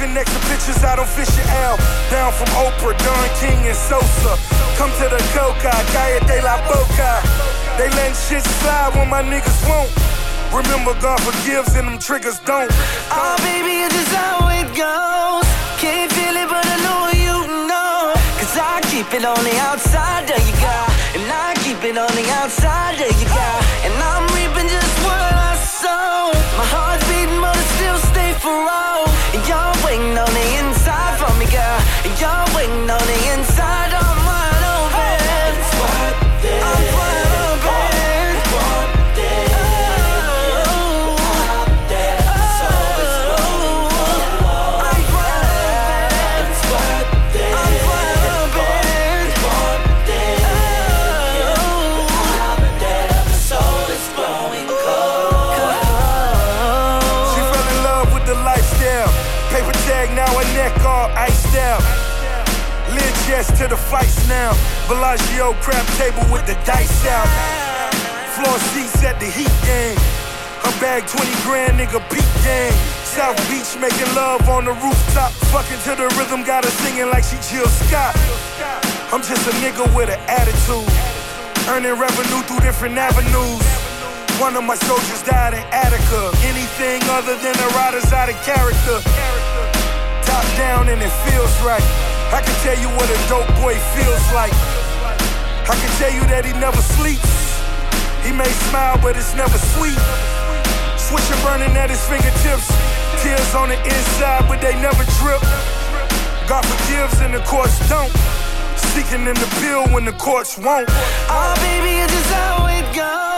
Taking extra pictures out on Fisher Ave. Down from Oprah, Don King and Sosa. Come to the Coca, Calle de la Boca. They letting shit slide when my niggas won't. Remember, God forgives and them triggers don't. Oh, baby, it's just how it goes. Can't feel it, but I know you know. Cause I keep it on the outside, there you go. And I keep it on the outside, there you go. And I'm reaping just what I sow. My heart's beating, but it still stay for all. And you're waiting on the inside from me, girl. And you're waiting on the inside, I'm wide open. I'm wide open. Now her neck all iced out. Lid chest to the fights now. Bellagio crab table with the dice out. Floor seats at the Heat game. Her bag 20 grand, nigga, peak game. South Beach making love on the rooftop. Fucking to the rhythm, got her singing like she Jill Scott. I'm just a nigga with an attitude. Earning revenue through different avenues. One of my soldiers died in Attica. Anything other than a rider's out of character. Top down and it feels right. I can tell you what a dope boy feels like. I can tell you that he never sleeps. He may smile, but it's never sweet. Switcher burning at his fingertips. Tears on the inside, but they never drip. God forgives and the courts don't. Seeking in the pill when the courts won't. Oh, baby, it's just how it goes.